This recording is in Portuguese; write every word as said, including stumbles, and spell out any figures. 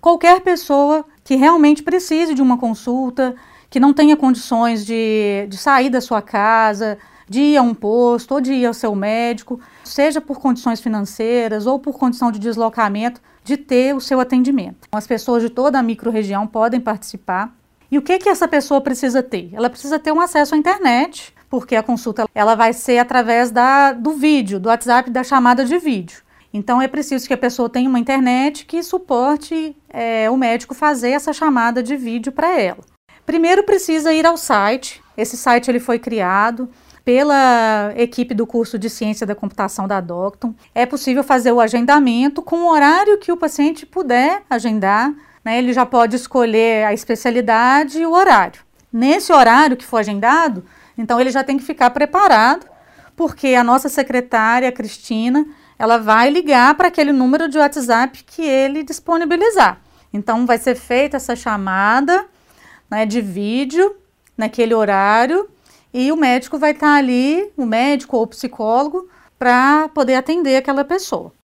qualquer pessoa que realmente precise de uma consulta, que não tenha condições de, de sair da sua casa, de ir a um posto ou de ir ao seu médico, seja por condições financeiras ou por condição de deslocamento, de ter o seu atendimento. As pessoas de toda a microrregião podem participar. E o que que essa pessoa precisa ter? Ela precisa ter um acesso à internet, porque a consulta ela vai ser através da, do vídeo, do WhatsApp, da chamada de vídeo. Então é preciso que a pessoa tenha uma internet que suporte é, o médico fazer essa chamada de vídeo para ela. Primeiro precisa ir ao site. Esse site ele foi criado pela equipe do curso de Ciência da Computação da Docton. É possível fazer o agendamento com o horário que o paciente puder agendar, né? Ele já pode escolher a especialidade e o horário. Nesse horário que for agendado, então ele já tem que ficar preparado, porque a nossa secretária, a Cristina, ela vai ligar para aquele número de WhatsApp que ele disponibilizar. Então vai ser feita essa chamada, né, de vídeo naquele horário, e o médico vai estar ali, o médico ou o psicólogo, para poder atender aquela pessoa.